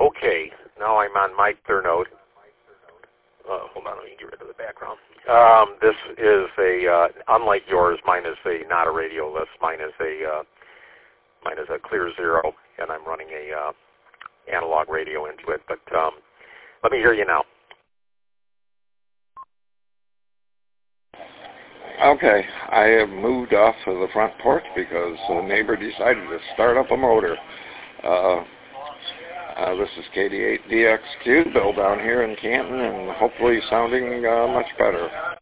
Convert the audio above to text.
Okay, now I'm on Mike Thurnode. Hold on, let me get rid of the background. This is unlike yours, mine is not a radio list. Mine is a clear zero, and I'm running a analog radio into it. But let me hear you now. Okay, I have moved off of the front porch because the neighbor decided to start up a motor. This is KD8DXQ, Bill down here in Canton, and hopefully sounding much better.